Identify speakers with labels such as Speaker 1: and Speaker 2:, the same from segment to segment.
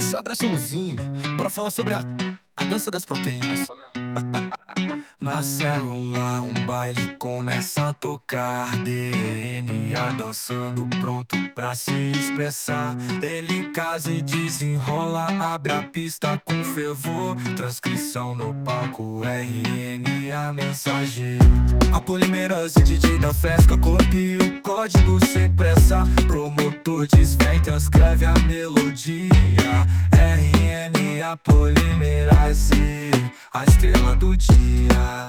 Speaker 1: Só traz umzinho pra falar sobre a dança das proteínas. Na célula, um baile começa a tocar. DNA dançando, pronto pra se expressar. Ele casa e desenrola, abre a pista com fervor. Transcrição no palco, RNA mensagem. A polimerase DJ da fresca copia o código sem pressa. Promotor desvém, transcreve a melodia. RNA polimerase, a estrela do dia.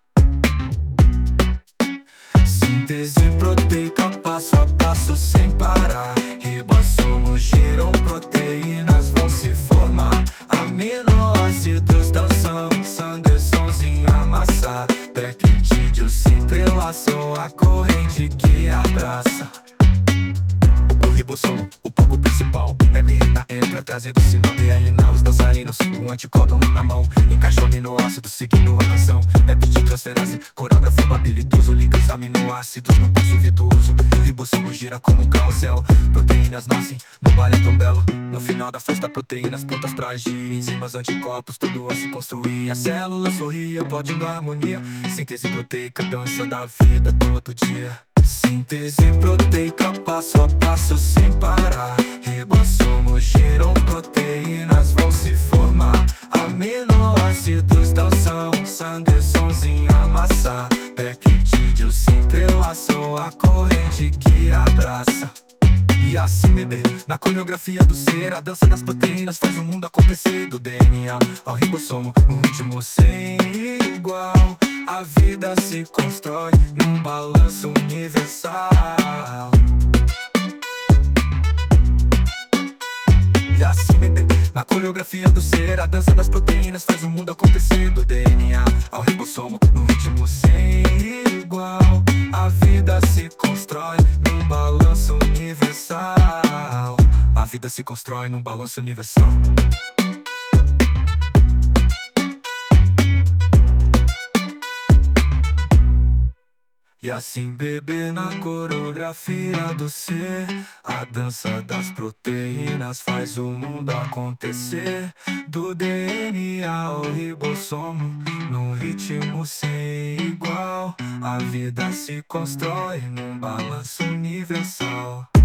Speaker 1: Síntese proteica, passo a passo sem parar. Ribossomos giram, proteínas vão se formar. Aminoácidos dançam, Sandersons em amassar. Peptídeos se entrelaçam, a corrente que abraça o ribossomo, o palco principal. mRNA entra trazendo sinal DNA. Os dançarinos, um anticódon na mão, encaixa o aminoácido seguindo a canção. Peptidrosterase, coreógrafo habilidoso, liga os aminoácidos no pulso virtuoso. O ribossomo gira como um carrossel, proteínas nascem no balé tão belo. No final da festa, proteínas prontas pra agir, enzimas, anticorpos, tudo a se construir. A célula sorria, aplaudindo a harmonia. Síntese proteica, dança da vida todo dia. Síntese proteica, passo a passo sem parar. Ribossomos giram, proteínas vão se formar. Aminoácidos dançam, Sandersons em amassar. Peptídeos se entrelaçam, a corrente que abraça. E assim bebê, na coreografia do ser, a dança das proteínas faz o mundo acontecer. Do DNA ao ribossomo, um ritmo sem igual. A vida se constrói num balanço universal. E assim bebê, na coreografia do ser, a dança das proteínas faz o mundo acontecer. Do DNA ao ribossomo, num ritmo sem igual. A vida se constrói num balanço universal. A vida se constrói num balanço universal. E assim bebê, na coreografia do ser, a dança das proteínas faz o mundo acontecer. Do DNA ao ribossomo, num ritmo sem igual. A vida se constrói num balanço universal.